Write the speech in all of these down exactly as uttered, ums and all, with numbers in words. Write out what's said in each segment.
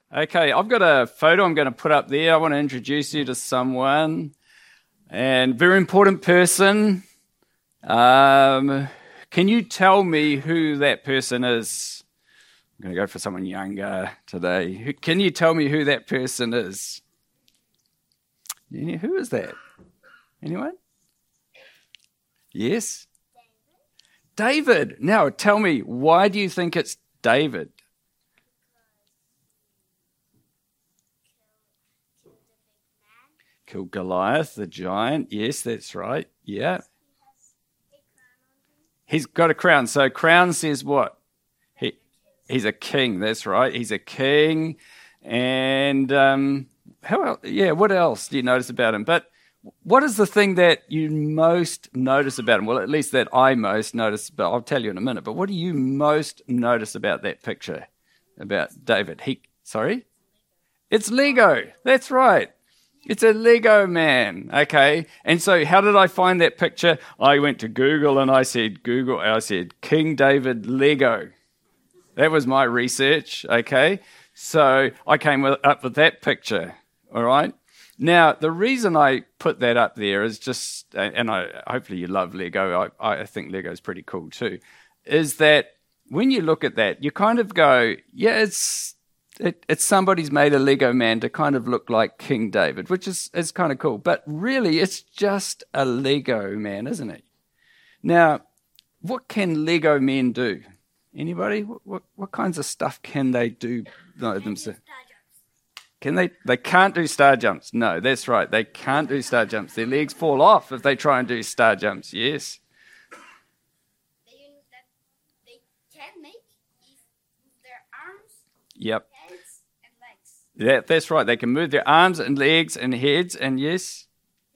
Okay, I've got a photo I'm going to put up there. I want to introduce you to someone, and very important person. Um, can you tell me who that person is? I'm going to go for someone younger today. Can you tell me who that person is? Who is that? Anyone? Yes? David. David. Now, tell me, why do you think it's David? Killed Goliath, the giant. Yes, that's right. Yeah. He's got a crown. So crown says what? He, he's a king. That's right. He's a king. And um, how else? Yeah, what else do you notice about him? But what is the thing that you most notice about him? Well, at least that I most notice, but I'll tell you in a minute. But what do you most notice about that picture, about David? He, sorry? It's Lego. That's right. It's a Lego man, okay? And so how did I find that picture? I went to Google and I said, Google, I said, King David Lego. That was my research, okay? So I came with, up with that picture, all right? Now, the reason I put that up there is just, and I hopefully you love Lego, I, I think Lego is pretty cool too, is that when you look at that, you kind of go, yeah, it's, It, it's somebody's made a Lego man to kind of look like King David, which is, is kind of cool. But really, it's just a Lego man, isn't it? Now, what can Lego men do? Anybody? What, what, what kinds of stuff can they do no, themselves? Can they? They can't do star jumps. No, that's right. They can't do star jumps. Their legs fall off if they try and do star jumps. Yes. They can make with their arms. Yep. Yeah, that's right. They can move their arms and legs and heads, and yes,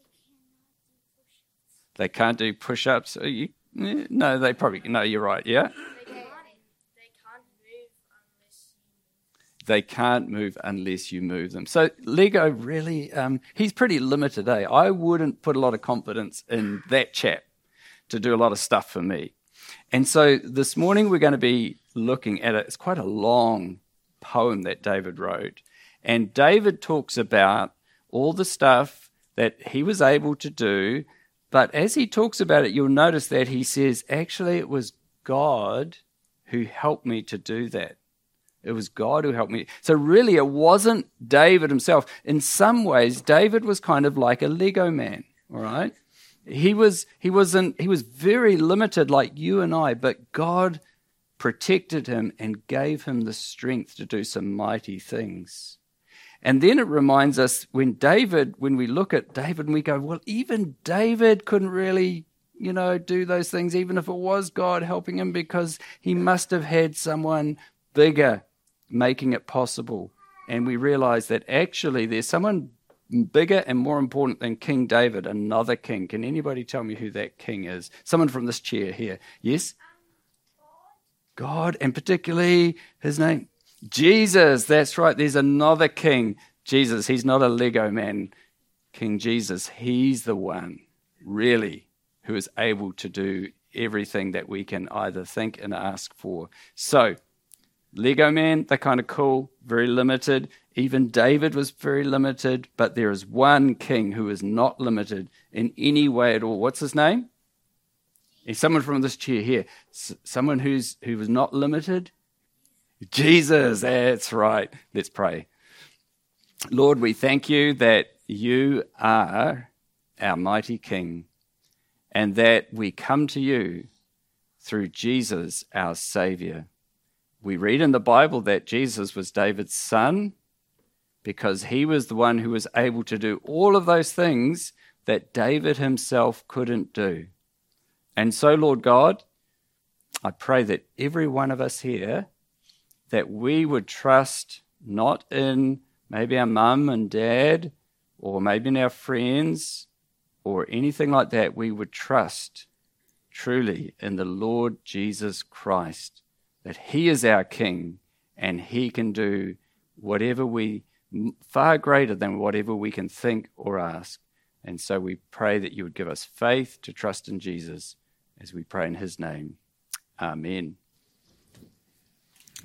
they can't do push-ups. Are you, no, they probably no. You're right. Yeah, They can't, they can't move unless you. They can't move unless you move them. So Lego really, um, he's pretty limited. Eh? I wouldn't put a lot of confidence in that chap to do a lot of stuff for me. And so this morning we're going to be looking at it. It's quite a long poem that David wrote. And David talks about all the stuff that he was able to do, but as he talks about it, you'll notice that he says, actually, it was God who helped me to do that. It was God who helped me. So really, it wasn't David himself. In some ways, David was kind of like a Lego man, all right? He was, he wasn't, he was very limited like you and I, but God protected him and gave him the strength to do some mighty things. And then it reminds us when David, when we look at David and we go, well, even David couldn't really, you know, do those things, even if it was God helping him, because he must have had someone bigger making it possible. And we realize that actually there's someone bigger and more important than King David, another king. Can anybody tell me who that king is? Someone from this chair here. Yes? God, and particularly his name. Jesus, that's right. There's another king, Jesus. He's not a Lego man. King Jesus, he's the one, really, who is able to do everything that we can either think and ask for. So, Lego man, they're kind of cool, very limited. Even David was very limited, but there is one king who is not limited in any way at all. What's his name? He's someone from this chair here. S- someone who's who was not limited. Jesus, that's right. Let's pray. Lord, we thank you that you are our mighty King and that we come to you through Jesus, our Savior. We read in the Bible that Jesus was David's son because he was the one who was able to do all of those things that David himself couldn't do. And so, Lord God, I pray that every one of us here, that we would trust not in maybe our mum and dad or maybe in our friends or anything like that. We would trust truly in the Lord Jesus Christ, that he is our King and he can do whatever we, far greater than whatever we can think or ask. And so we pray that you would give us faith to trust in Jesus as we pray in his name. Amen.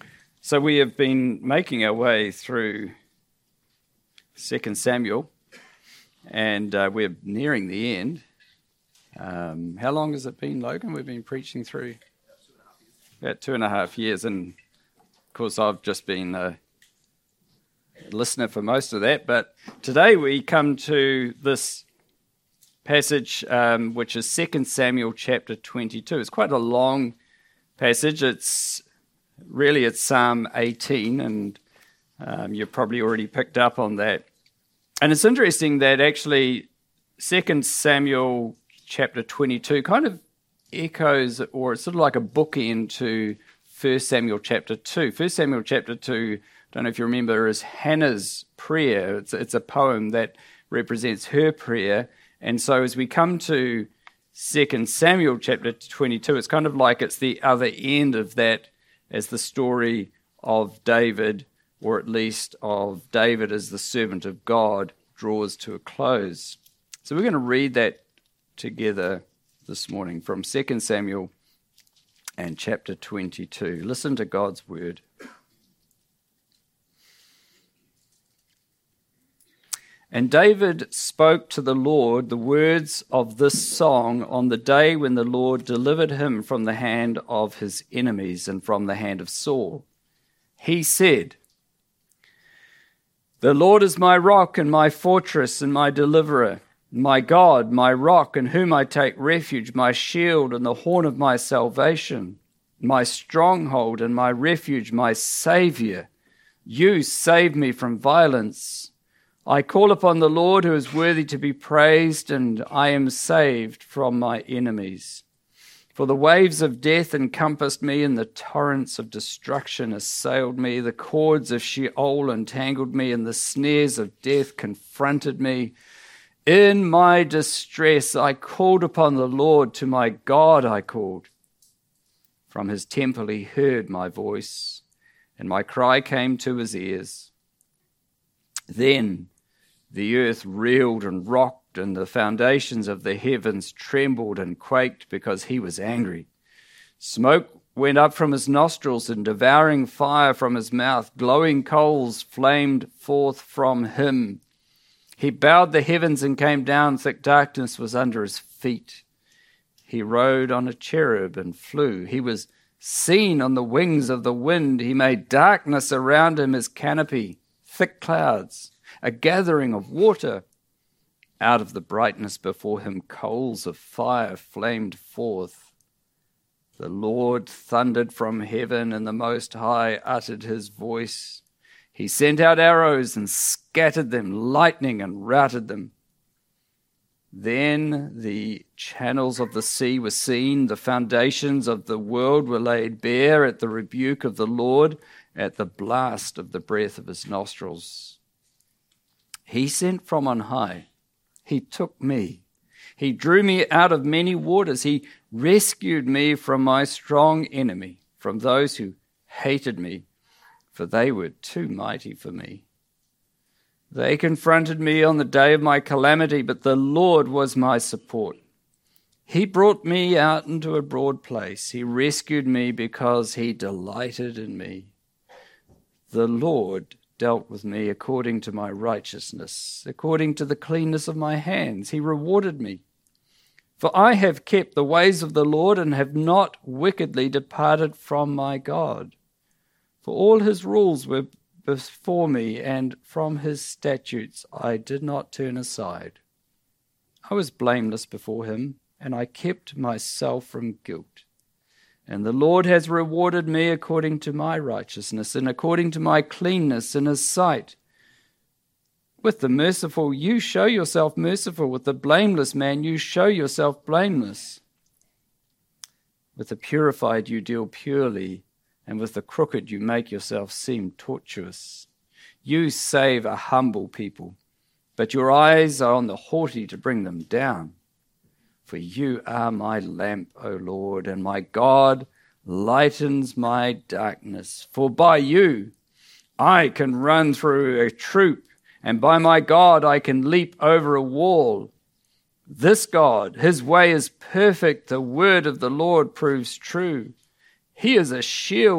So we have been making our way through Second Samuel, and uh, we're nearing the end. Um, how long has it been, Logan? We've been preaching through about two and a half years, and of course I've just been a listener for most of that. But today we come to this passage, um, which is Second Samuel chapter twenty-two. It's quite a long passage. It's really it's Psalm eighteen, and um, you've probably already picked up on that. And it's interesting that actually Second Samuel chapter twenty-two kind of echoes, or it's sort of like a bookend to First Samuel chapter two. First Samuel chapter two, I don't know if you remember, is Hannah's prayer. It's, it's a poem that represents her prayer. And so as we come to Second Samuel chapter twenty-two, it's kind of like it's the other end of that, as the story of David, or at least of David as the servant of God, draws to a close. So we're going to read that together this morning from Second Samuel and chapter twenty-two. Listen to God's word. And David spoke to the Lord the words of this song on the day when the Lord delivered him from the hand of his enemies and from the hand of Saul. He said, "The Lord is my rock and my fortress and my deliverer, my God, my rock in whom I take refuge, my shield and the horn of my salvation, my stronghold and my refuge, my Saviour. You save me from violence. I call upon the Lord who is worthy to be praised, and I am saved from my enemies. For the waves of death encompassed me, and the torrents of destruction assailed me. The cords of Sheol entangled me, and the snares of death confronted me. In my distress I called upon the Lord. To my God I called. From his temple he heard my voice, and my cry came to his ears. Then the earth reeled and rocked, and the foundations of the heavens trembled and quaked because he was angry. Smoke went up from his nostrils, and devouring fire from his mouth. Glowing coals flamed forth from him. He bowed the heavens and came down. Thick darkness was under his feet. He rode on a cherub and flew. He was seen on the wings of the wind. He made darkness around him his canopy, thick clouds, a gathering of water. Out of the brightness before him coals of fire flamed forth. The Lord thundered from heaven, and the Most High uttered his voice. He sent out arrows and scattered them, lightning and routed them. Then the channels of the sea were seen, the foundations of the world were laid bare at the rebuke of the Lord, at the blast of the breath of his nostrils. He sent from on high. He took me. He drew me out of many waters. He rescued me from my strong enemy, from those who hated me, for they were too mighty for me. They confronted me on the day of my calamity, but the Lord was my support. He brought me out into a broad place. He rescued me because he delighted in me. The Lord dealt with me according to my righteousness, according to the cleanness of my hands. He rewarded me. For I have kept the ways of the Lord and have not wickedly departed from my God. For all his rules were before me, and from his statutes I did not turn aside. I was blameless before him, and I kept myself from guilt. And the Lord has rewarded me according to my righteousness and according to my cleanness in his sight. With the merciful you show yourself merciful. With the blameless man you show yourself blameless. With the purified you deal purely, and with the crooked you make yourself seem tortuous. You save a humble people, but your eyes are on the haughty to bring them down. For you are my lamp, O Lord, and my God lightens my darkness. For by you I can run through a troop, and by my God I can leap over a wall. This God, his way is perfect. The word of the Lord proves true. He is a shield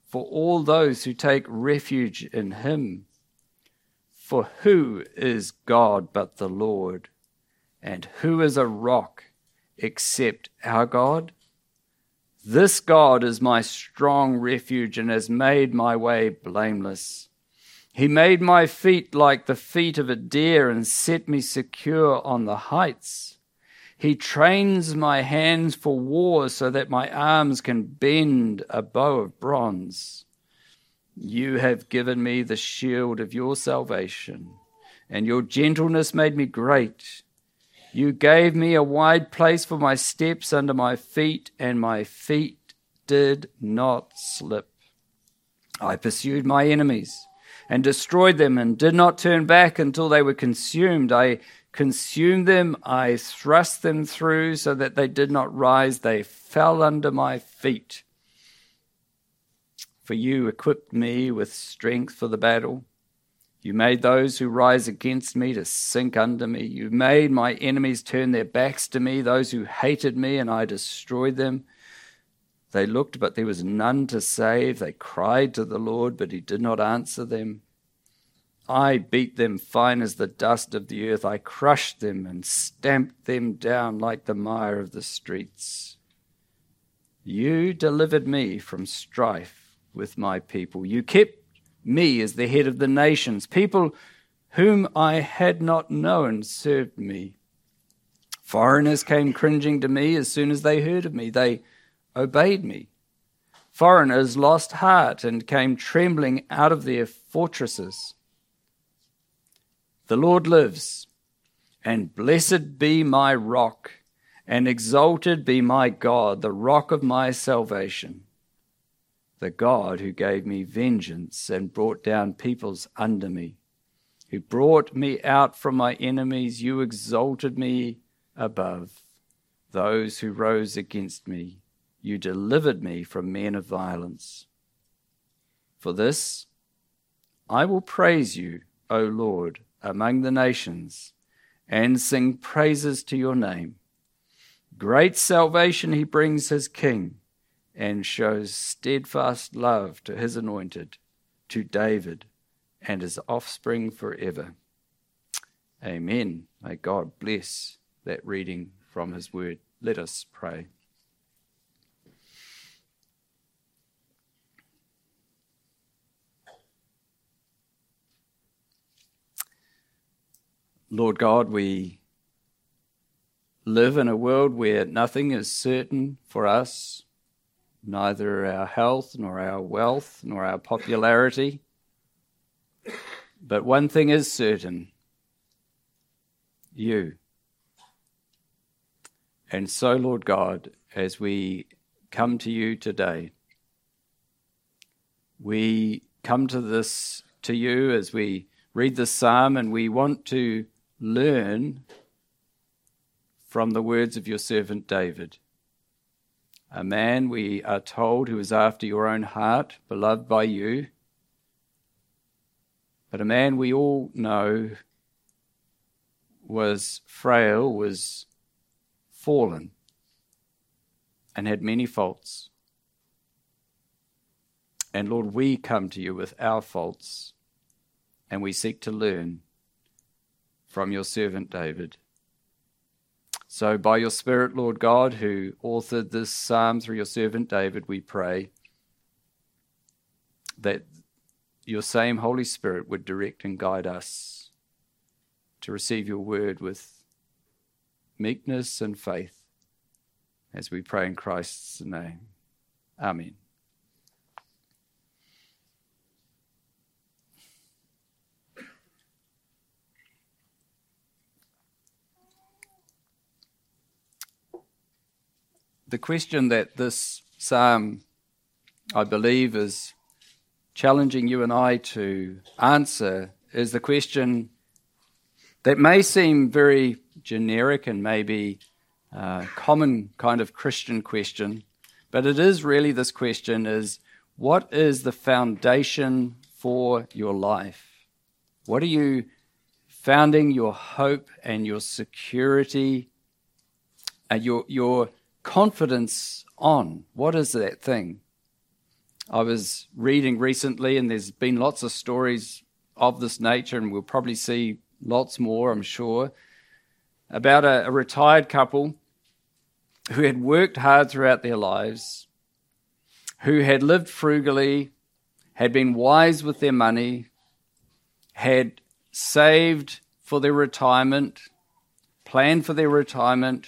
for all those who take refuge in him. For who is God but the Lord? And who is a rock except our God? This God is my strong refuge and has made my way blameless. He made my feet like the feet of a deer and set me secure on the heights. He trains my hands for war so that my arms can bend a bow of bronze. You have given me the shield of your salvation, and your gentleness made me great. You gave me a wide place for my steps under my feet, and my feet did not slip. I pursued my enemies and destroyed them and did not turn back until they were consumed. I consumed them, I thrust them through so that they did not rise. They fell under my feet. For you equipped me with strength for the battle. You made those who rise against me to sink under me. You made my enemies turn their backs to me, those who hated me, and I destroyed them. They looked, but there was none to save. They cried to the Lord, but he did not answer them. I beat them fine as the dust of the earth. I crushed them and stamped them down like the mire of the streets. You delivered me from strife with my people. You kept me as the head of the nations. People whom I had not known served me. Foreigners came cringing to me as soon as they heard of me. They obeyed me. Foreigners lost heart and came trembling out of their fortresses. The Lord lives, and blessed be my rock, and exalted be my God, the rock of my salvation, the God who gave me vengeance and brought down peoples under me, who brought me out from my enemies. You exalted me above those who rose against me. You delivered me from men of violence. For this I will praise you, O Lord, among the nations, and sing praises to your name. Great salvation he brings his king, and shows steadfast love to his anointed, to David and his offspring forever. Amen. May God bless that reading from his word. Let us pray. Lord God, we live in a world where nothing is certain for us, neither our health, nor our wealth, nor our popularity. But one thing is certain, you. And so, Lord God, as we come to you today, we come to this, to you as we read this psalm, and we want to learn from the words of your servant David, a man, we are told, who is after your own heart, beloved by you, but a man we all know was frail, was fallen, and had many faults. And Lord, we come to you with our faults, and we seek to learn from your servant David. So by your Spirit, Lord God, who authored this psalm through your servant David, we pray that your same Holy Spirit would direct and guide us to receive your word with meekness and faith, as we pray in Christ's name. Amen. The question that this psalm, I believe, is challenging you and I to answer is the question that may seem very generic and maybe a common kind of Christian question, but it is really this question is, what is the foundation for your life? What are you founding your hope and your security and your your confidence on? What is that thing? I was reading recently, and there's been lots of stories of this nature, and we'll probably see lots more, I'm sure, about a, a retired couple who had worked hard throughout their lives, who had lived frugally, had been wise with their money, had saved for their retirement, planned for their retirement,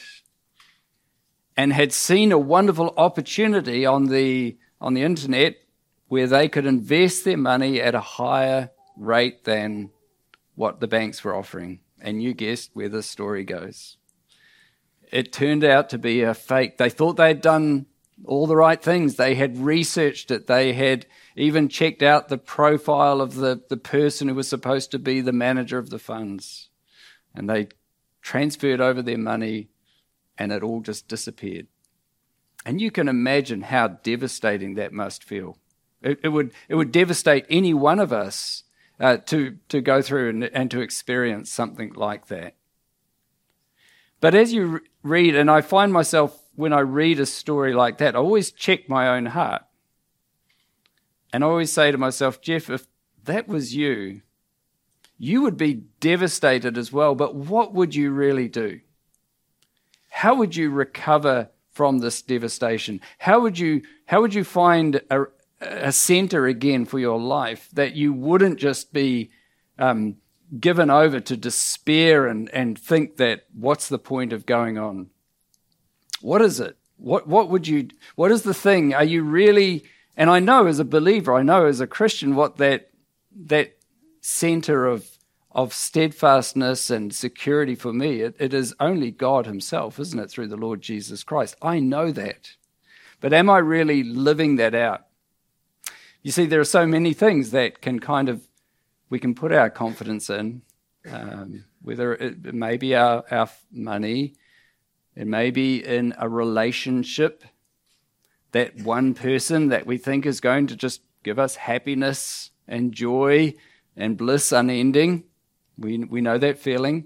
and had seen a wonderful opportunity on the on the internet where they could invest their money at a higher rate than what the banks were offering. And you guessed where this story goes. It turned out to be a fake. They thought they'd done all the right things. They had researched it. They had even checked out the profile of the, the person who was supposed to be the manager of the funds. And they transferred over their money, and it all just disappeared. And you can imagine how devastating that must feel. It, it would it would devastate any one of us uh, to to go through and, and to experience something like that. But as you re- read, and I find myself, when I read a story like that, I always check my own heart. And I always say to myself, Jeff, if that was you, you would be devastated as well, but what would you really do? How would you recover from this devastation? How would you how would you find a, a center again for your life that you wouldn't just be um, given over to despair and, and think that what's the point of going on? What is it? What what would you what is the thing? Are you really, and I know as a believer, I know as a Christian what that that center of of steadfastness and security for me, it, it is only God himself, isn't it, through the Lord Jesus Christ. I know that. But am I really living that out? You see, there are so many things that can kind of, we can put our confidence in, um, whether it may be our, our money, it may be in a relationship, that one person that we think is going to just give us happiness and joy and bliss unending. We we know that feeling.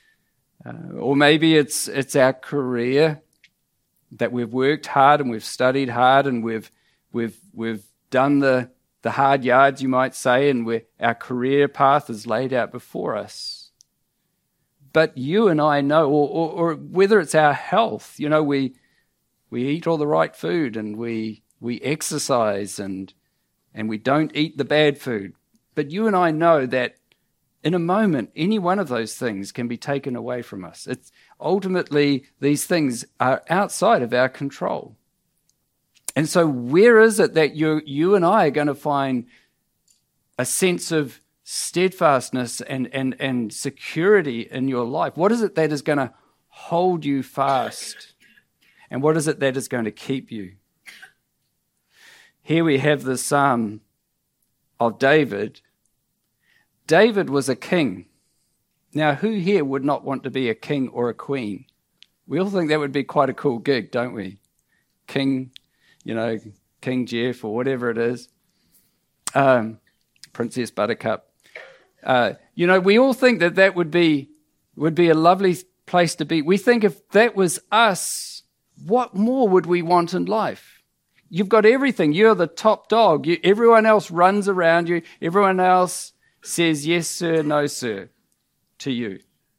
Uh, or maybe it's it's our career, that we've worked hard and we've studied hard and we've we've we've done the the hard yards, you might say, and we our career path is laid out before us. But you and I know, or, or, or whether it's our health, you know, we we eat all the right food and we we exercise and and we don't eat the bad food. But you and I know that in a moment, any one of those things can be taken away from us. It's ultimately, these things are outside of our control. And so where is it that you, you and I are going to find a sense of steadfastness and, and, and security in your life? What is it that is going to hold you fast? And what is it that is going to keep you? Here we have the Psalm of David. David was a king. Now, who here would not want to be a king or a queen? We all think that would be quite a cool gig, don't we? King, you know, King Jeff or whatever it is. Um, Princess Buttercup. Uh, you know, we all think that that would be would be a lovely place to be. We think if that was us, what more would we want in life? You've got everything. You're the top dog. You, everyone else runs around you. Everyone else says yes, sir, no, sir, to you.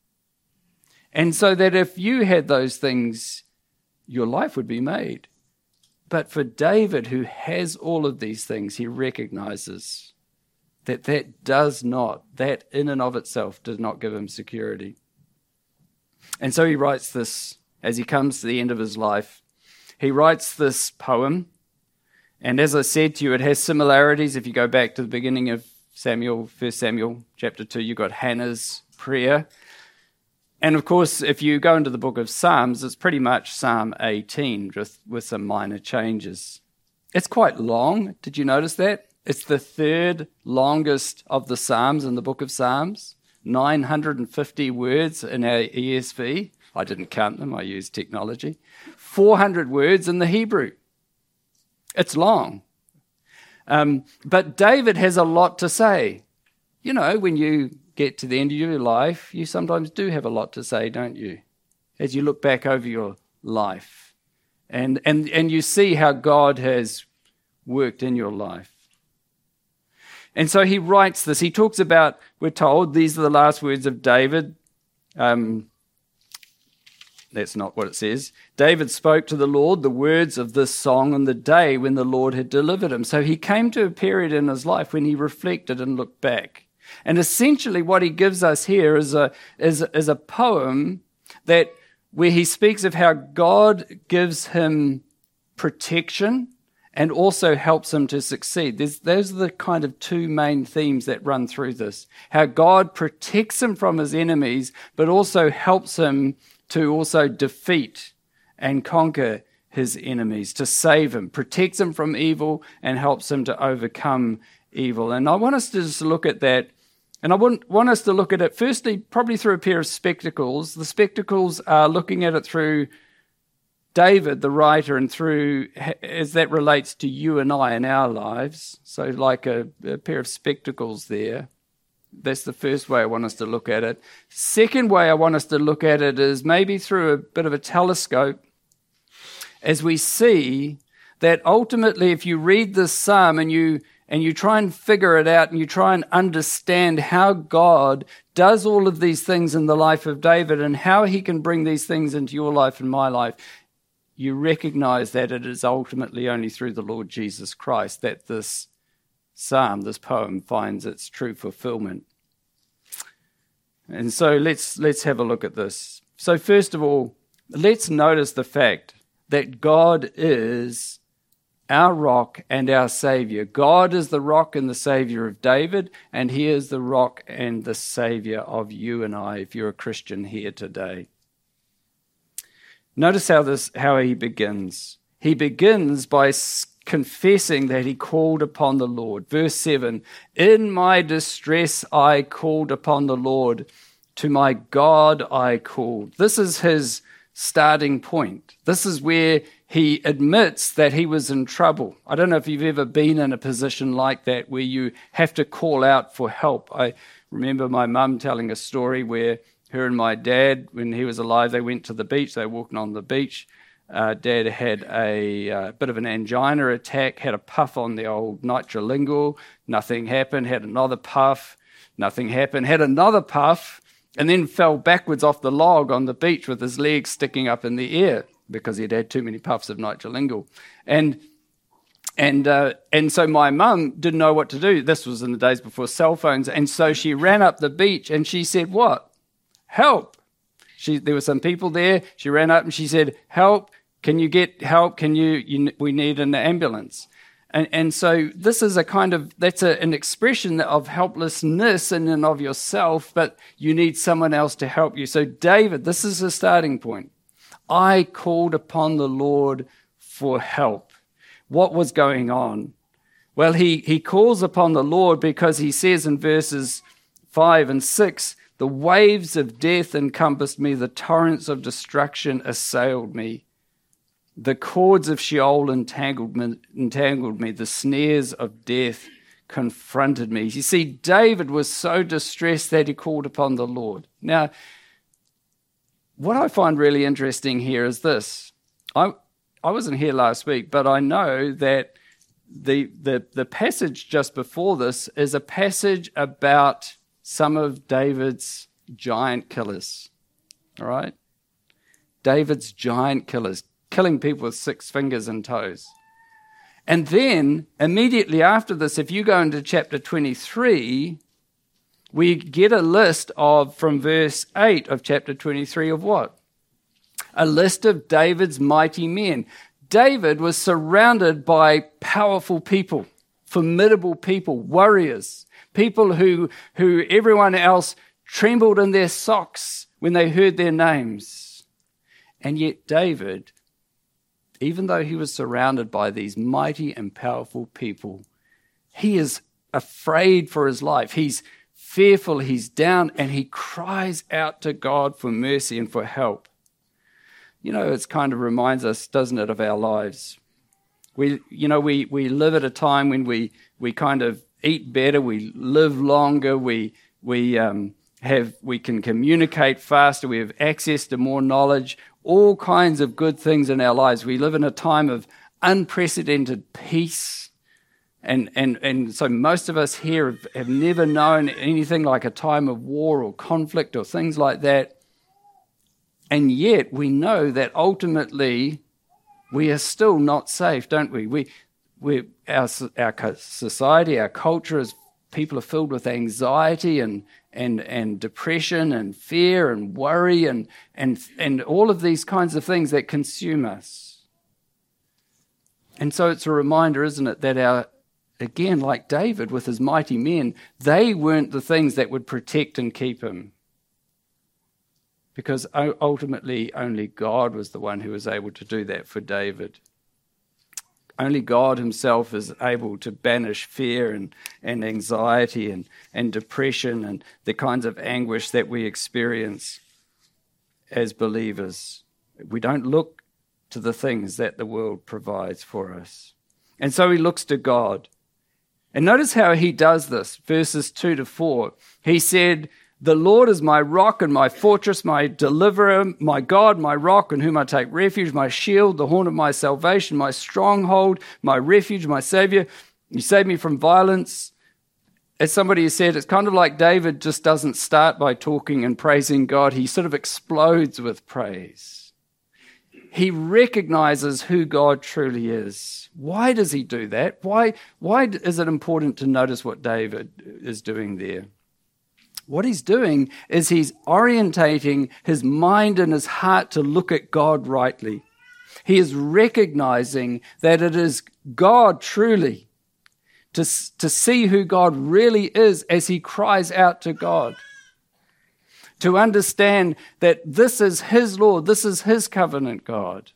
And so that if you had those things, your life would be made. But for David, who has all of these things, he recognizes that that does not, that in and of itself does not give him security. And so he writes this, as he comes to the end of his life, he writes this poem. And as I said to you, it has similarities. If you go back to the beginning of Samuel, First Samuel chapter two, you've got Hannah's prayer. And of course, if you go into the book of Psalms, it's pretty much Psalm eighteen, just with some minor changes. It's quite long. Did you notice that? It's the third longest of the Psalms in the book of Psalms. nine hundred fifty words in our E S V. I didn't count them, I used technology. four hundred words in the Hebrew. It's long. Um, but David has a lot to say. You know, when you get to the end of your life, you sometimes do have a lot to say, don't you? As you look back over your life. And and and you see how God has worked in your life. And so he writes this. He talks about, we're told, these are the last words of David. Um, that's not what it says. David spoke to the Lord the words of this song on the day when the Lord had delivered him. So he came to a period in his life when he reflected and looked back. And essentially what he gives us here is a, is, is a poem that where he speaks of how God gives him protection and also helps him to succeed. There's, those are the kind of two main themes that run through this. How God protects him from his enemies, but also helps him to also defeat and conquer his enemies, to save him, protects him from evil and helps him to overcome evil. And I want us to just look at that. And I want, want us to look at it, firstly, probably through a pair of spectacles. The spectacles are looking at it through David, the writer, and through as that relates to you and I in our lives. So like a, a pair of spectacles there. That's the first way I want us to look at it. Second way I want us to look at it is maybe through a bit of a telescope, as we see that ultimately if you read this psalm and you and you try and figure it out and you try and understand how God does all of these things in the life of David and how he can bring these things into your life and my life, you recognize that it is ultimately only through the Lord Jesus Christ that this psalm, this poem, finds its true fulfillment. And so let's let's have a look at this. So first of all, let's notice the fact that God is our rock and our Savior. God is the rock and the Savior of David, and he is the rock and the Savior of you and I, if you're a Christian here today. Notice how this how he begins. He begins by confessing that he called upon the Lord. Verse seven, in my distress I called upon the Lord. To my God I called. This is his starting point. This is where he admits that he was in trouble. I don't know if you've ever been in a position like that where you have to call out for help. I remember my mum telling a story where her and my dad, when he was alive, they went to the beach. They were walking on the beach. Uh, Dad had a uh, bit of an angina attack, had a puff on the old nitrolingual. Nothing happened. Had another puff. Nothing happened. Had another puff, and then fell backwards off the log on the beach with his legs sticking up in the air because he'd had too many puffs of nitrolingual. And and uh, and so my mum didn't know what to do. This was in the days before cell phones. And so she ran up the beach and she said, what? Help. She, there were some people there. She ran up and she said, help. Can you get help? Can you, you we need an ambulance. And, and so this is a kind of, that's a, an expression of helplessness in and of yourself, but you need someone else to help you. So David, this is a starting point. I called upon the Lord for help. What was going on? Well, he, he calls upon the Lord because he says in verses five and six, the waves of death encompassed me, the torrents of destruction assailed me. The cords of Sheol entangled me, entangled me, the snares of death confronted me. You see, David was so distressed that he called upon the Lord. Now, what I find really interesting here is this. I I wasn't here last week, but I know that the the the passage just before this is a passage about some of David's giant killers. All right? David's giant killers, killing people with six fingers and toes. And then, immediately after this, if you go into chapter twenty-three, we get a list of, from verse eight of chapter twenty-three, of what? A list of David's mighty men. David was surrounded by powerful people, formidable people, warriors, people who, who everyone else trembled in their socks when they heard their names. And yet David, even though he was surrounded by these mighty and powerful people, he is afraid for his life. He's fearful, he's down, and he cries out to God for mercy and for help. You know, it kind of reminds us, doesn't it, of our lives. We, you know, we, we live at a time when we, we kind of eat better, we live longer, we we um, have we can communicate faster, we have access to more knowledge, all kinds of good things in our lives. We live in a time of unprecedented peace And, and, and so most of us here have, have never known anything like a time of war or conflict or things like that. And yet we know that ultimately we are still not safe, don't we? We, we our, our society, our culture is, people are filled with anxiety and, and, and depression and fear and worry and, and, and all of these kinds of things that consume us. And so it's a reminder, isn't it, that our, again, like David with his mighty men, they weren't the things that would protect and keep him. Because ultimately only God was the one who was able to do that for David. Only God himself is able to banish fear and, and anxiety and, and depression and the kinds of anguish that we experience as believers. We don't look to the things that the world provides for us. And so he looks to God. And notice how he does this, verses two to four. He said, "The Lord is my rock and my fortress, my deliverer, my God, my rock in whom I take refuge, my shield, the horn of my salvation, my stronghold, my refuge, my Savior. You save me from violence." As somebody has said, it's kind of like David just doesn't start by talking and praising God. He sort of explodes with praise. He recognizes who God truly is. Why does he do that? Why, why is it important to notice what David is doing there? What he's doing is he's orientating his mind and his heart to look at God rightly. He is recognizing that it is God truly, to, to see who God really is as he cries out to God. To understand that this is his Lord, this is his covenant God.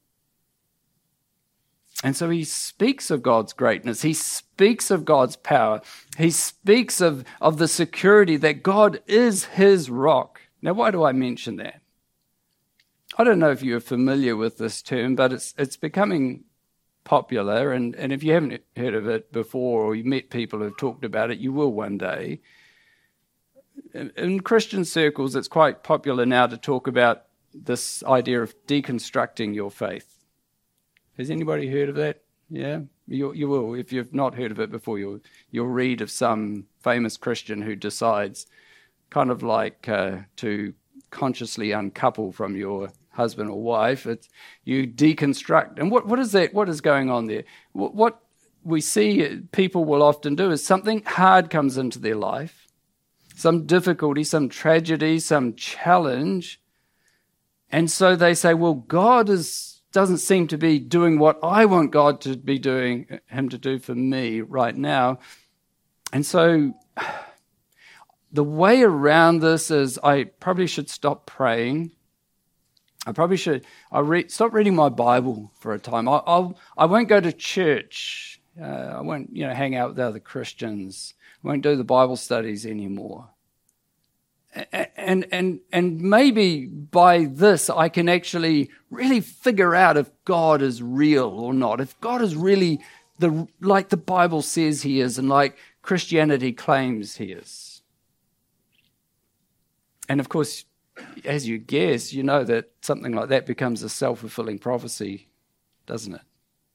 And so he speaks of God's greatness. He speaks of God's power. He speaks of, of the security that God is his rock. Now, why do I mention that? I don't know if you're familiar with this term, but it's it's becoming popular. And, and if you haven't heard of it before or you met people who've talked about it, you will one day. In, in Christian circles, it's quite popular now to talk about this idea of deconstructing your faith. Has anybody heard of that? Yeah, you, you will. If you've not heard of it before, you'll, you'll read of some famous Christian who decides kind of like uh, to consciously uncouple from your husband or wife. It's, you deconstruct. And what, what is that? What is going on there? What, what we see people will often do is something hard comes into their life, some difficulty, some tragedy, some challenge, and so they say, well, God is doesn't seem to be doing what I want God to be doing, him to do for me right now. And so the way around this is I probably should stop praying. I probably should I re- stop reading my Bible for a time. I, I'll, I won't go to church. Uh, I won't, you know, hang out with other Christians. I won't do the Bible studies anymore. And and and maybe by this I can actually really figure out if God is real or not. If God is really the like the Bible says he is and like Christianity claims he is. And of course, as you guess, you know that something like that becomes a self-fulfilling prophecy, doesn't it?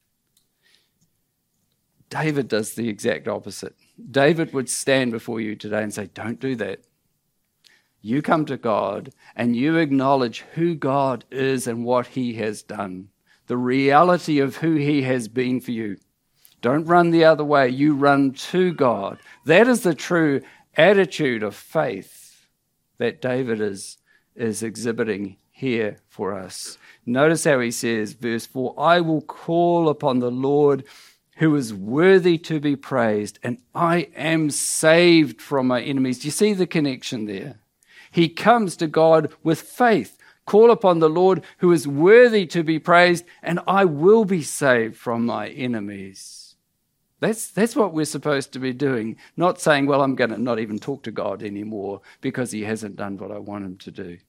David does the exact opposite. David would stand before you today and say, don't do that. You come to God and you acknowledge who God is and what he has done, the reality of who he has been for you. Don't run the other way. You run to God. That is the true attitude of faith that David is, is exhibiting here for us. Notice how he says, verse four, I will call upon the Lord who is worthy to be praised, and I am saved from my enemies. Do you see the connection there? He comes to God with faith. Call upon the Lord who is worthy to be praised, and I will be saved from my enemies. That's, that's what we're supposed to be doing. Not saying, well, I'm going to not even talk to God anymore because he hasn't done what I want him to do.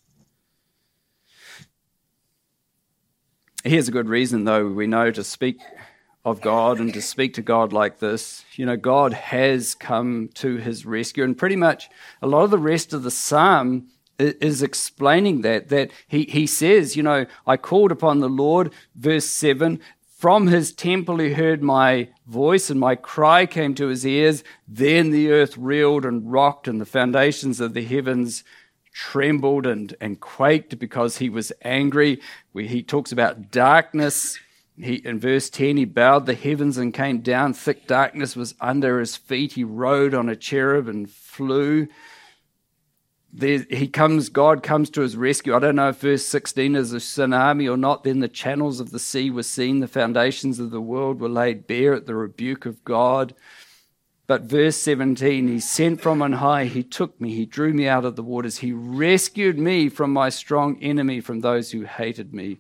Here's a good reason, though, we know to speak of God and to speak to God like this. You know, God has come to his rescue, and pretty much a lot of the rest of the psalm is explaining that, that he, he says, you know, I called upon the Lord, verse seven, From his temple he heard my voice, and my cry came to his ears. Then the earth reeled and rocked, and the foundations of the heavens trembled and, and quaked because he was angry. Where he talks about darkness. He, in verse ten, he bowed the heavens and came down. Thick darkness was under his feet. He rode on a cherub and flew. There, he comes, God comes to his rescue. I don't know if verse sixteen is a tsunami or not. Then the channels of the sea were seen. The foundations of the world were laid bare at the rebuke of God. But verse seventeen, he sent from on high. He took me. He drew me out of the waters. He rescued me from my strong enemy, from those who hated me.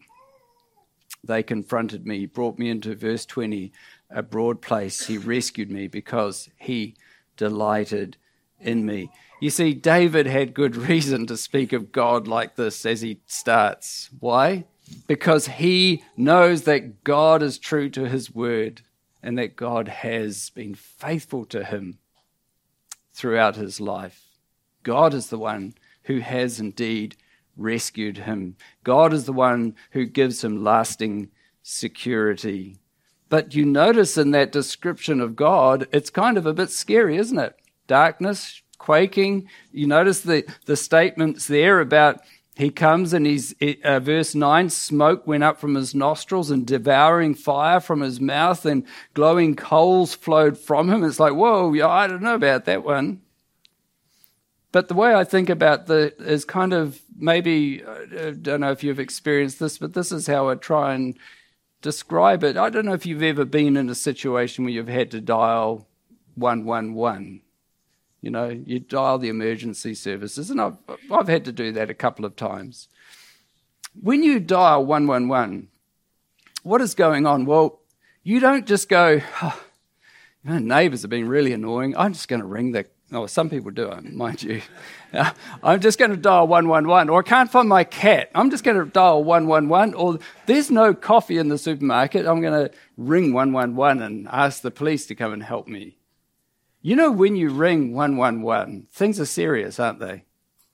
They confronted me. He brought me into, verse twenty, a broad place. He rescued me because he delighted in me. You see, David had good reason to speak of God like this as he starts. Why? Because he knows that God is true to his word and that God has been faithful to him throughout his life. God is the one who has indeed rescued him. God is the one who gives him lasting security. But you notice in that description of God, it's kind of a bit scary, isn't it? Darkness, quaking. You notice the, the statements there about he comes and he's, uh, verse nine, smoke went up from his nostrils and devouring fire from his mouth and glowing coals flowed from him. It's like, whoa, yeah, I don't know about that one. But the way I think about the is kind of maybe, I don't know if you've experienced this, but this is how I try and describe it. I don't know if you've ever been in a situation where you've had to dial one one one. You know, you dial the emergency services, and I've, I've had to do that a couple of times. When you dial one one one, what is going on? Well, you don't just go, oh, you know, neighbours have been really annoying. I'm just going to ring the, oh, some people do, mind you. I'm just going to dial one one one, or I can't find my cat. I'm just going to dial one one one, or there's no coffee in the supermarket. I'm going to ring one one one and ask the police to come and help me. You know, when you ring one one one, things are serious, aren't they?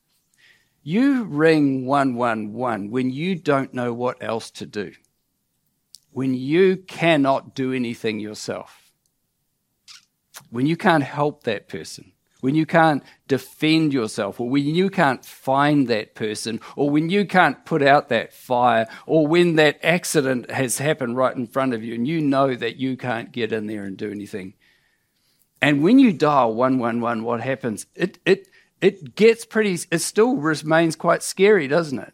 You ring one one one when you don't know what else to do, when you cannot do anything yourself, when you can't help that person, when you can't defend yourself, or when you can't find that person, or when you can't put out that fire, or when that accident has happened right in front of you and you know that you can't get in there and do anything. And when you dial one one one, what happens? It it it gets pretty, it still remains quite scary, doesn't it?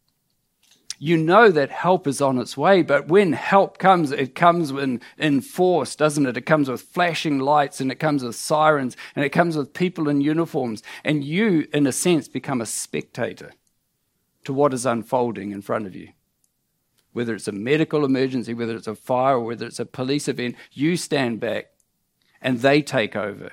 You know that help is on its way, but when help comes, it comes in, in force, doesn't it? It comes with flashing lights, and it comes with sirens, and it comes with people in uniforms. And you, in a sense, become a spectator to what is unfolding in front of you. Whether it's a medical emergency, whether it's a fire, or whether it's a police event, you stand back and they take over.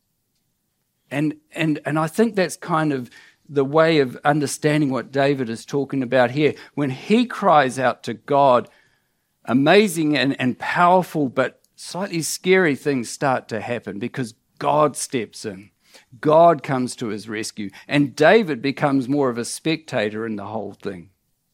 And and and I think that's kind of the way of understanding what David is talking about here. When he cries out to God, amazing and, and powerful but slightly scary things start to happen because God steps in. God comes to his rescue. And David becomes more of a spectator in the whole thing.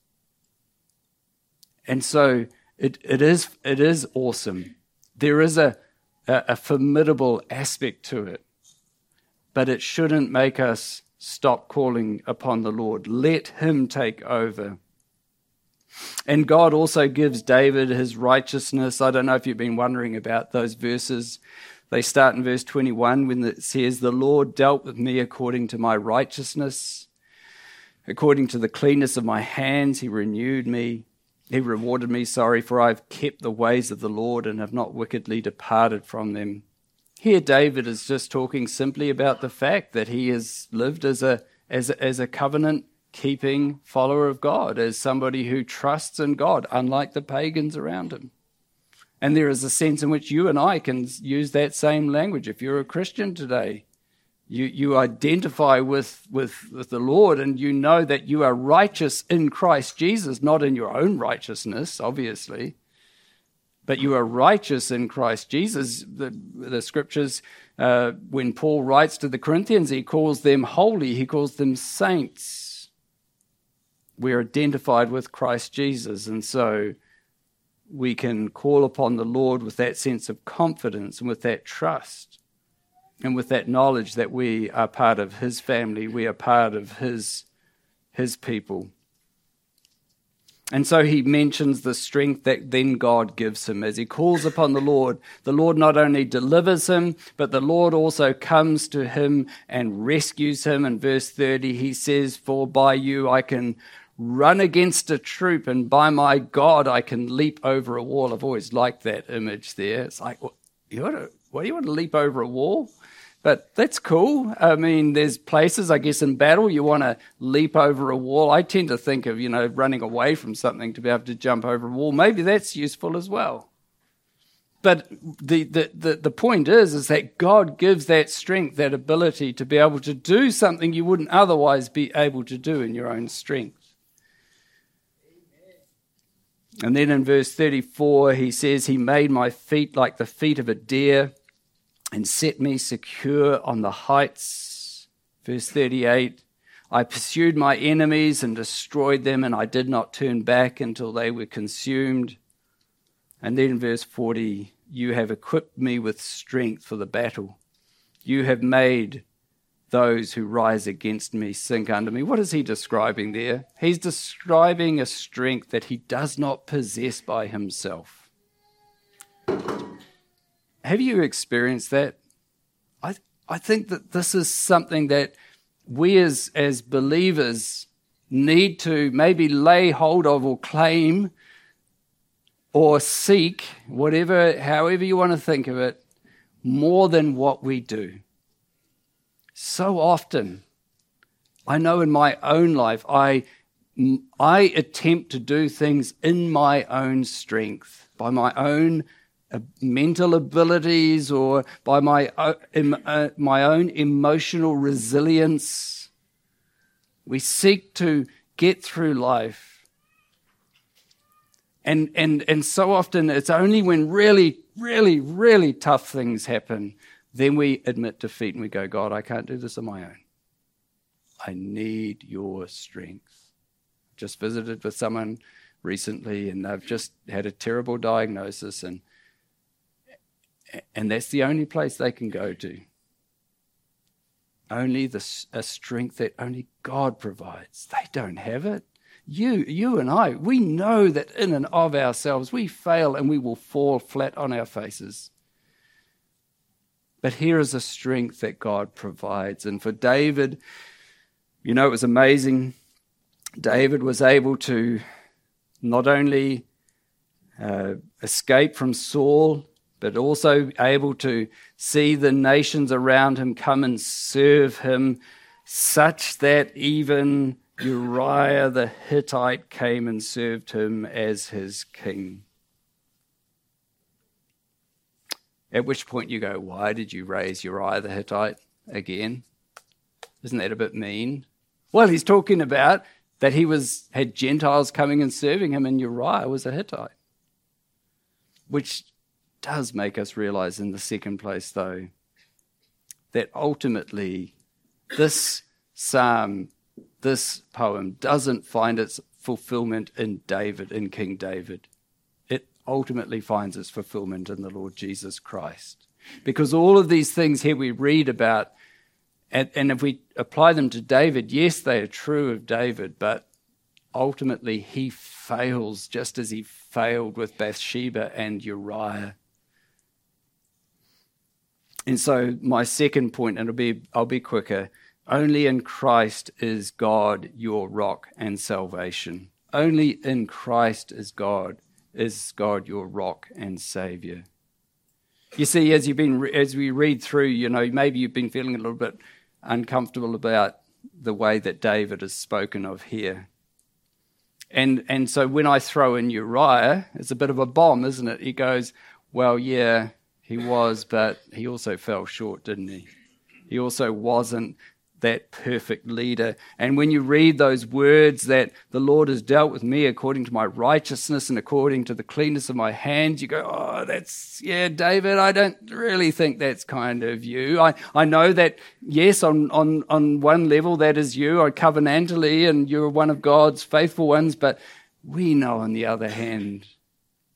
And so it it is it is awesome. There is a a formidable aspect to it, but it shouldn't make us stop calling upon the Lord. Let him take over. And God also gives David his righteousness. I don't know if you've been wondering about those verses. They start in verse twenty-one when it says, "The Lord dealt with me according to my righteousness. According to the cleanness of my hands, he renewed me. He rewarded me, sorry, for I've kept the ways of the Lord and have not wickedly departed from them." Here David is just talking simply about the fact that he has lived as a as a, as a covenant-keeping follower of God, as somebody who trusts in God, unlike the pagans around him. And there is a sense in which you and I can use that same language. If you're a Christian today, You you identify with, with, with the Lord, and you know that you are righteous in Christ Jesus, not in your own righteousness, obviously, but you are righteous in Christ Jesus. The, the scriptures, uh, when Paul writes to the Corinthians, he calls them holy, he calls them saints. We're identified with Christ Jesus, and so we can call upon the Lord with that sense of confidence and with that trust and with that knowledge that we are part of his family, we are part of his, his people. And so he mentions the strength that then God gives him. As he calls upon the Lord, the Lord not only delivers him, but the Lord also comes to him and rescues him. In verse thirty, he says, "For by you I can run against a troop, and by my God I can leap over a wall." I've always liked that image there. It's like, what, you want to, what do you want to leap over a wall? But that's cool. I mean, there's places, I guess, in battle you want to leap over a wall. I tend to think of, you know, running away from something to be able to jump over a wall. Maybe that's useful as well. But the, the, the, the point is, is that God gives that strength, that ability to be able to do something you wouldn't otherwise be able to do in your own strength. And then in verse thirty-four, he says, "He made my feet like the feet of a deer and set me secure on the heights." Verse thirty-eight, "I pursued my enemies and destroyed them, and I did not turn back until they were consumed." And then in verse forty, "You have equipped me with strength for the battle. You have made those who rise against me sink under me." What is he describing there? He's describing a strength that he does not possess by himself. Have you experienced that? I I think that this is something that we as, as believers need to maybe lay hold of or claim or seek, whatever, however you want to think of it, more than what we do. So often, I know in my own life, I, I attempt to do things in my own strength, by my own Uh, mental abilities or by my uh, em, uh, my own emotional resilience. We seek to get through life. And, and, and so often it's only when really, really, really tough things happen, then we admit defeat and we go, "God, I can't do this on my own. I need your strength." Just visited with someone recently and they've just had a terrible diagnosis, and And that's the only place they can go to. Only the a strength that only God provides. They don't have it. You, you and I, we know that in and of ourselves we fail and we will fall flat on our faces. But here is a strength that God provides. And for David, you know, it was amazing. David was able to not only uh, escape from Saul, but also able to see the nations around him come and serve him, such that even Uriah the Hittite came and served him as his king. At which point you go, "Why did you raise Uriah the Hittite again? Isn't that a bit mean?" Well, he's talking about that he was had Gentiles coming and serving him, and Uriah was a Hittite. Which does make us realize in the second place, though, that ultimately this psalm, this poem, doesn't find its fulfillment in David, in King David. It ultimately finds its fulfillment in the Lord Jesus Christ. Because all of these things here we read about, and, and if we apply them to David, yes, they are true of David, but ultimately he fails just as he failed with Bathsheba and Uriah. And so my second point, and it'll be, I'll be quicker, only in Christ is God your rock and salvation. Only in Christ is God, is God your rock and Savior. You see, as you've been, as we read through, you know, maybe you've been feeling a little bit uncomfortable about the way that David is spoken of here. And and so when I throw in Uriah, it's a bit of a bomb, isn't it? He goes, well, yeah, he was, but he also fell short, didn't he? He also wasn't that perfect leader. And when you read those words that the Lord has dealt with me according to my righteousness and according to the cleanness of my hands, you go, oh, that's, yeah, David, I don't really think that's kind of you. I, I know that, yes, on, on, on one level that is you, or covenantally, and you're one of God's faithful ones, but we know on the other hand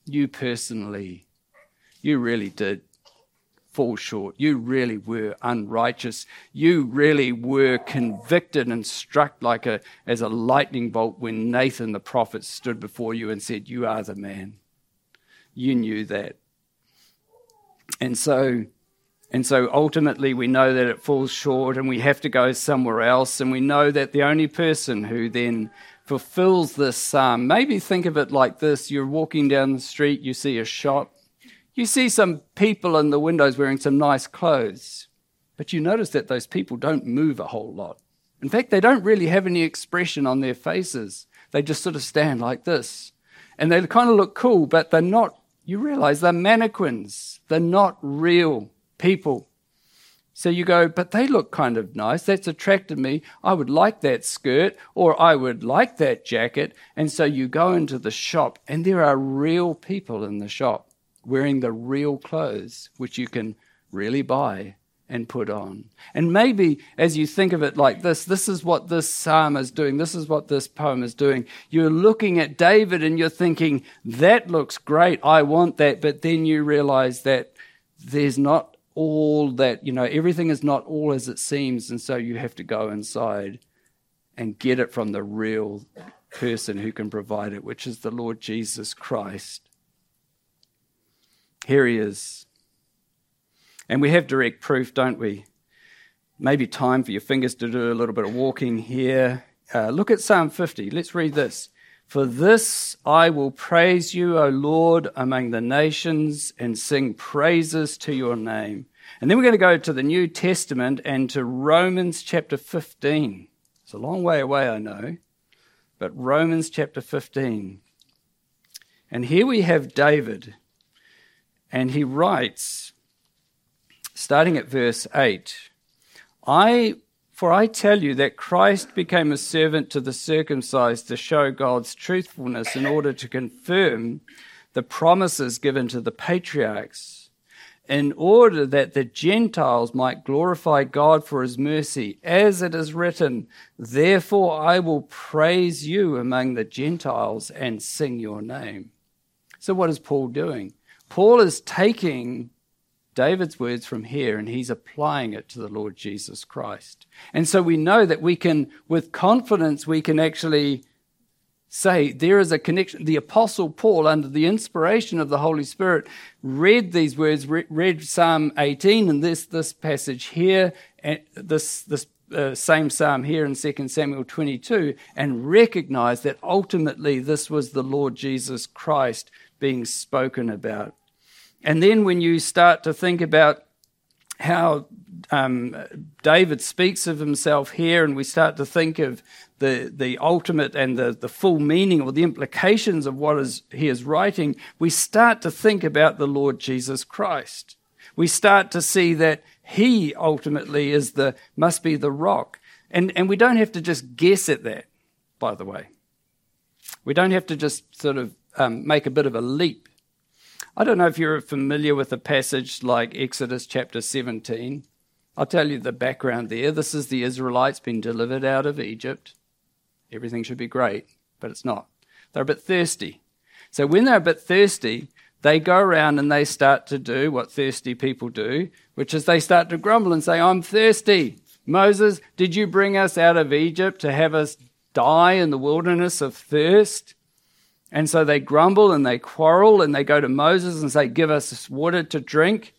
you personally, you really did fall short. You really were unrighteous. You really were convicted and struck like a as a lightning bolt when Nathan the prophet stood before you and said, you are the man. You knew that. And so And so ultimately we know that it falls short and we have to go somewhere else. And we know that the only person who then fulfills this psalm, maybe think of it like this. You're walking down the street, you see a shop. You see some people in the windows wearing some nice clothes. But you notice that those people don't move a whole lot. In fact, they don't really have any expression on their faces. They just sort of stand like this. And they kind of look cool, but they're not, you realize they're mannequins. They're not real people. So you go, but they look kind of nice. That's attracted me. I would like that skirt, or I would like that jacket. And so you go into the shop, and there are real people in the shop wearing the real clothes, which you can really buy and put on. And maybe as you think of it like this, this is what this psalm is doing. This is what this poem is doing. You're looking at David and you're thinking, that looks great. I want that. But then you realize that there's not all that, you know, everything is not all as it seems. And so you have to go inside and get it from the real person who can provide it, which is the Lord Jesus Christ. Here he is. And we have direct proof, don't we? Maybe time for your fingers to do a little bit of walking here. Uh, look at Psalm fifty. Let's read this. For this I will praise you, O Lord, among the nations, and sing praises to your name. And then we're going to go to the New Testament and to Romans chapter fifteen. It's a long way away, I know, but Romans chapter fifteen. And here we have David, and he writes, starting at verse eight, I, for I tell you that Christ became a servant to the circumcised to show God's truthfulness in order to confirm the promises given to the patriarchs, in order that the Gentiles might glorify God for his mercy, as it is written, therefore I will praise you among the Gentiles and sing your name. So what is Paul doing? Paul is taking David's words from here and he's applying it to the Lord Jesus Christ. And so we know that we can, with confidence, we can actually say there is a connection. The Apostle Paul, under the inspiration of the Holy Spirit, read these words, read Psalm eighteen and this this passage here, and this this uh, same psalm here in Second Samuel twenty-two, and recognized that ultimately this was the Lord Jesus Christ being spoken about. And then when you start to think about how um, David speaks of himself here, and we start to think of the, the ultimate and the, the full meaning or the implications of what is, he is writing, we start to think about the Lord Jesus Christ. We start to see that he ultimately is the must be the rock. And, and we don't have to just guess at that, by the way. We don't have to just sort of um, make a bit of a leap. I don't know if you're familiar with a passage like Exodus chapter seventeen. I'll tell you the background there. This is the Israelites being delivered out of Egypt. Everything should be great, but it's not. They're a bit thirsty. So when they're a bit thirsty, they go around and they start to do what thirsty people do, which is they start to grumble and say, I'm thirsty. Moses, did you bring us out of Egypt to have us die in the wilderness of thirst? And so they grumble and they quarrel and they go to Moses and say, give us water to drink.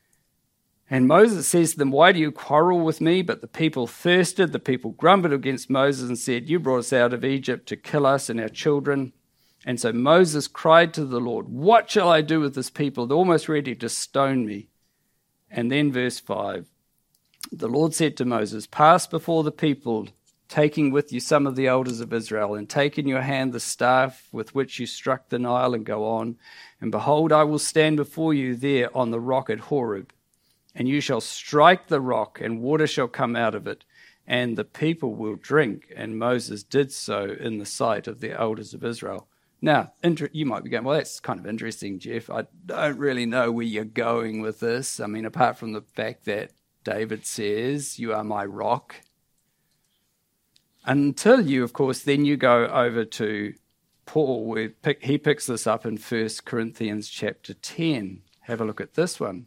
And Moses says to them, why do you quarrel with me? But the people thirsted. The people grumbled against Moses and said, you brought us out of Egypt to kill us and our children. And so Moses cried to the Lord, what shall I do with this people? They're almost ready to stone me. And then verse five, the Lord said to Moses, pass before the people, taking with you some of the elders of Israel, and take in your hand the staff with which you struck the Nile, and go on. And behold, I will stand before you there on the rock at Horeb, and you shall strike the rock, and water shall come out of it, and the people will drink. And Moses did so in the sight of the elders of Israel. Now, inter- you might be going, well, that's kind of interesting, Jeff. I don't really know where you're going with this. I mean, apart from the fact that David says, you are my rock. Until you, of course, then you go over to Paul, we pick, he picks this up in First Corinthians chapter ten. Have a look at this one.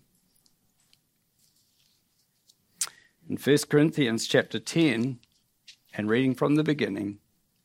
In First Corinthians chapter ten, and reading from the beginning,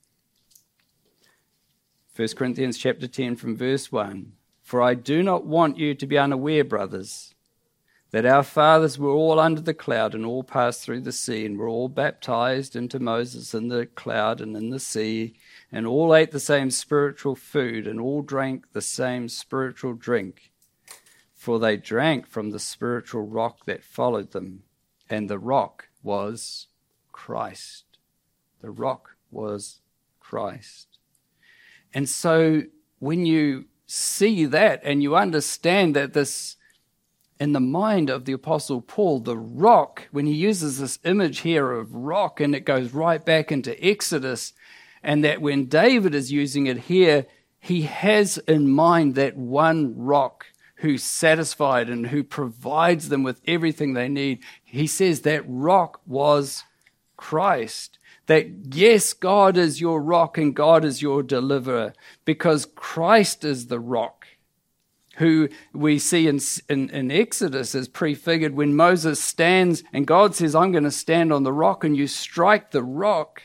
First Corinthians chapter ten from verse one, "For I do not want you to be unaware, brothers, that our fathers were all under the cloud and all passed through the sea and were all baptized into Moses in the cloud and in the sea, and all ate the same spiritual food and all drank the same spiritual drink. For they drank from the spiritual rock that followed them, and the rock was Christ." The rock was Christ. And so when you see that and you understand that this, in the mind of the Apostle Paul, the rock, when he uses this image here of rock, and it goes right back into Exodus, and that when David is using it here, he has in mind that one rock who's satisfied and who provides them with everything they need. He says that rock was Christ. That, yes, God is your rock and God is your deliverer, because Christ is the rock, who we see in, in, in Exodus is prefigured when Moses stands and God says, "I'm going to stand on the rock," and you strike the rock.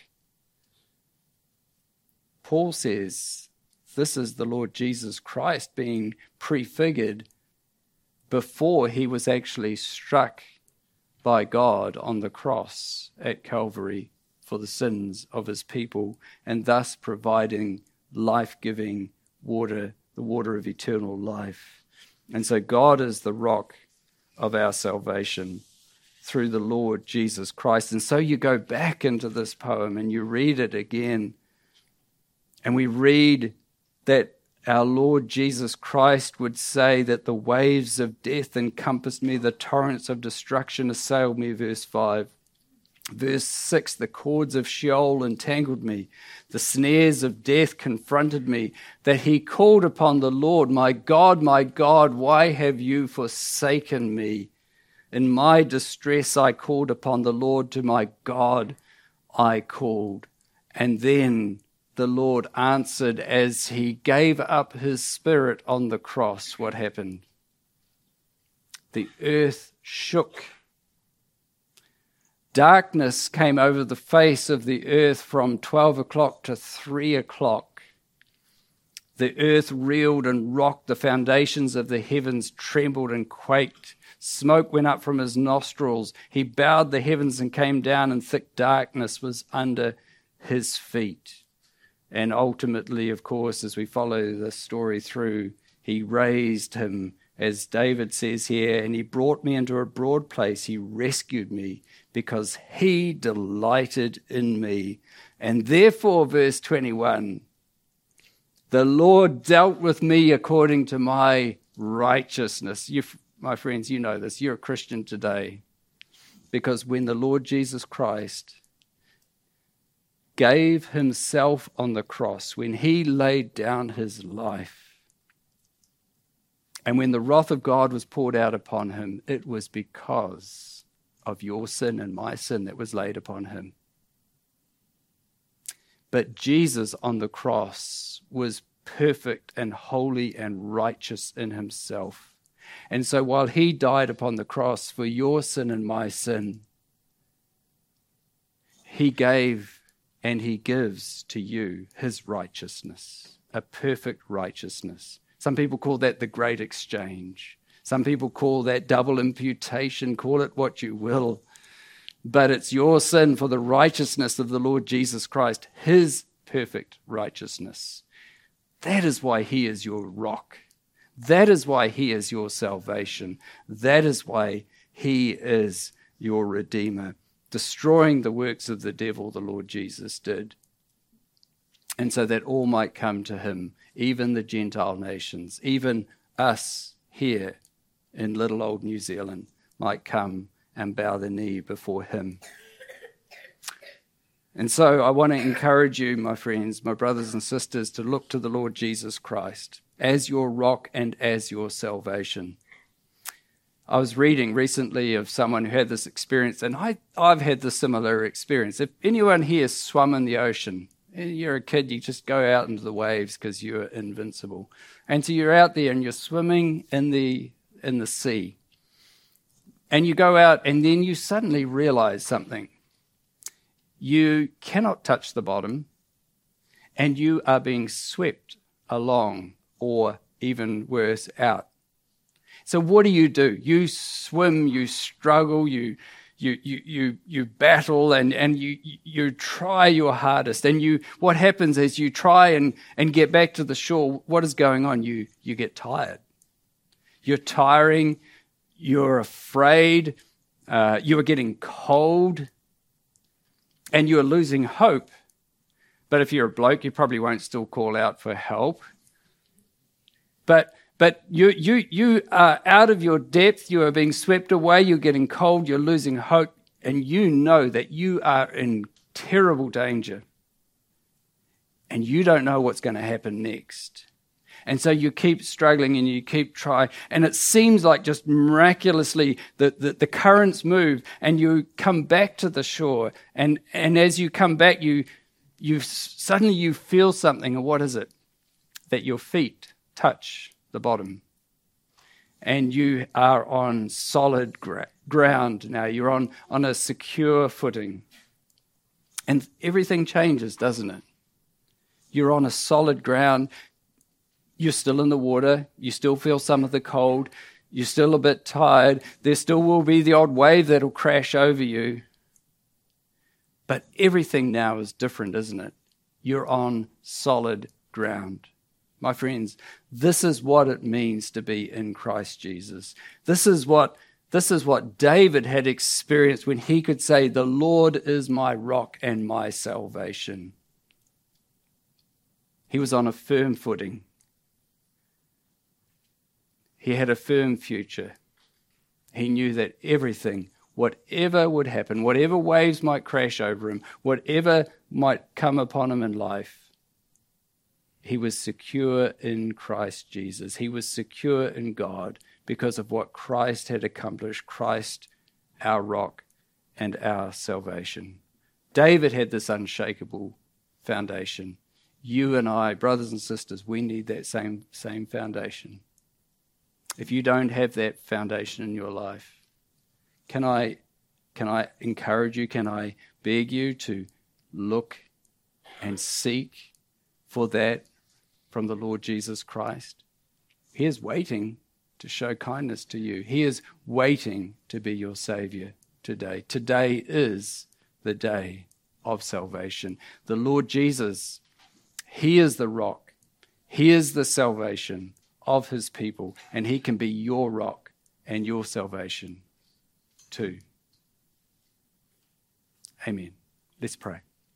Paul says this is the Lord Jesus Christ being prefigured before he was actually struck by God on the cross at Calvary for the sins of his people, and thus providing life-giving water, the water of eternal life. And so God is the rock of our salvation through the Lord Jesus Christ. And so you go back into this poem and you read it again, and we read that our Lord Jesus Christ would say that the waves of death encompassed me, the torrents of destruction assailed me, verse five. Verse six, the cords of Sheol entangled me, the snares of death confronted me, that he called upon the Lord, "My God, my God, why have you forsaken me? In my distress I called upon the Lord, to my God I called." And then the Lord answered as he gave up his spirit on the cross. What happened? The earth shook. Darkness came over the face of the earth from twelve o'clock to three o'clock. The earth reeled and rocked. The foundations of the heavens trembled and quaked. Smoke went up from his nostrils. He bowed the heavens and came down, and thick darkness was under his feet. And ultimately, of course, as we follow the story through, he raised him, as David says here, and he brought me into a broad place. He rescued me because he delighted in me. And therefore, verse twenty-one, the Lord dealt with me according to my righteousness. You, my friends, you know this. You're a Christian today because when the Lord Jesus Christ gave himself on the cross, when he laid down his life, and when the wrath of God was poured out upon him, it was because of your sin and my sin that was laid upon him. But Jesus on the cross was perfect and holy and righteous in himself. And so while he died upon the cross for your sin and my sin, he gave and he gives to you his righteousness, a perfect righteousness. Some people call that the great exchange. Some people call that double imputation. Call it what you will. But it's your sin for the righteousness of the Lord Jesus Christ, his perfect righteousness. That is why he is your rock. That is why he is your salvation. That is why he is your Redeemer, destroying the works of the devil, the Lord Jesus did. And so that all might come to him, even the Gentile nations, even us here in little old New Zealand might come and bow the knee before him. And so I want to encourage you, my friends, my brothers and sisters, to look to the Lord Jesus Christ as your rock and as your salvation. I was reading recently of someone who had this experience, and I, I've had the similar experience. If anyone here swum in the ocean, You're a kid, you just go out into the waves because you're invincible. And so you're out there and you're swimming in the in the sea. And you go out and then you suddenly realize something. You cannot touch the bottom and you are being swept along, or even worse, out. So what do you do? You swim, you struggle, you You you you you battle and, and you you try your hardest. And you what happens is you try and, and get back to the shore. What is going on? You you get tired. You're tiring. You're afraid. Uh, you are getting cold. And you are losing hope. But if you're a bloke, you probably won't still call out for help. But But you you you are out of your depth, you are being swept away, you're getting cold, you're losing hope, and you know that you are in terrible danger. And you don't know what's going to happen next. And so you keep struggling and you keep trying. And it seems like just miraculously the, the, the currents move and you come back to the shore. And, and as you come back, you you suddenly you feel something. And what is it? That your feet touch the bottom, and you are on solid gra- ground now. You're on, on a secure footing, and everything changes, doesn't it? You're on a solid ground. You're still in the water. You still feel some of the cold. You're still a bit tired. There still will be the odd wave that'll crash over you. But everything now is different, isn't it? You're on solid ground. My friends, this is what it means to be in Christ Jesus. This is what this is what David had experienced when he could say, "The Lord is my rock and my salvation." He was on a firm footing. He had a firm future. He knew that everything, whatever would happen, whatever waves might crash over him, whatever might come upon him in life, he was secure in Christ Jesus. He was secure in God because of what Christ had accomplished, Christ, our rock and our salvation. David had this unshakable foundation. You and I, brothers and sisters, we need that same, same foundation. If you don't have that foundation in your life, can I, can I encourage you, can I beg you to look and seek for that from the Lord Jesus Christ? He is waiting to show kindness to you. He is waiting to be your Savior today. Today is the day of salvation. The Lord Jesus, He is the rock. He is the salvation of His people, and He can be your rock and your salvation too. Amen. Let's pray.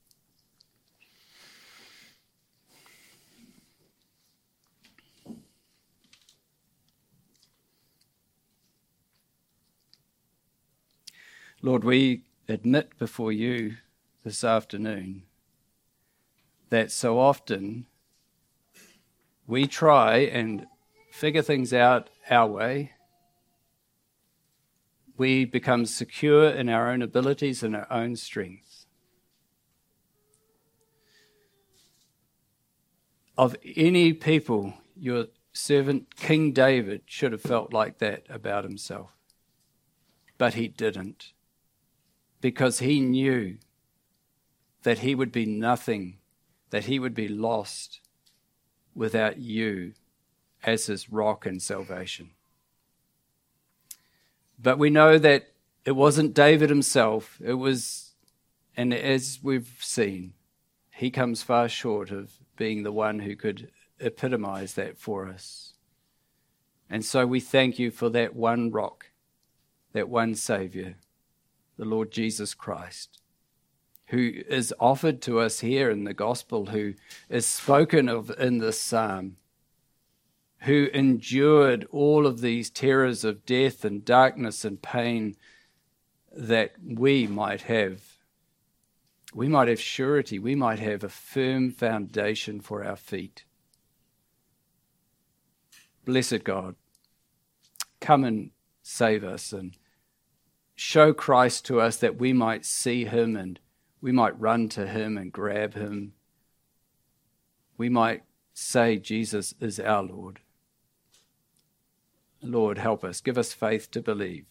Lord, we admit before you this afternoon that so often we try and figure things out our way. We become secure in our own abilities and our own strength. Of any people, your servant King David should have felt like that about himself. But he didn't. Because he knew that he would be nothing, that he would be lost without you as his rock and salvation. But we know that it wasn't David himself. It was, and as we've seen, he comes far short of being the one who could epitomize that for us. And so we thank you for that one rock, that one Savior, the Lord Jesus Christ, who is offered to us here in the gospel, who is spoken of in this psalm, who endured all of these terrors of death and darkness and pain that we might have. We might have surety, we might have a firm foundation for our feet. Blessed God, come and save us and show Christ to us that we might see him and we might run to him and grab him we might say Jesus is our Lord. Lord, help us. Give us faith to believe.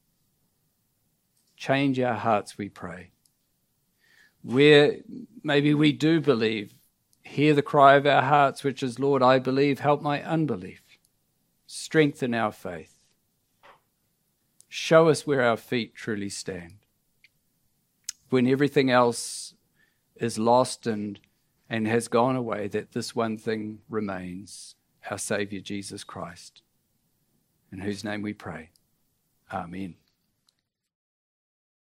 Change our hearts, we pray. Where maybe we do believe, hear the cry of our hearts, which is, Lord, I believe, help my unbelief. Strengthen our faith. Show us where our feet truly stand. When everything else is lost and, and has gone away, that this one thing remains, our Saviour Jesus Christ, in whose name we pray. Amen.